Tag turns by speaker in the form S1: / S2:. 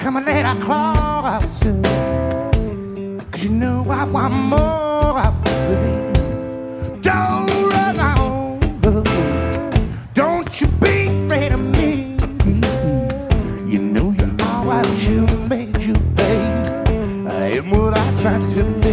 S1: Come and let our claws soon. 'Cause you know I want more, baby. Don't run on, don't you be afraid of me. You know you're all I should have made you, babe. I am what I tried to be.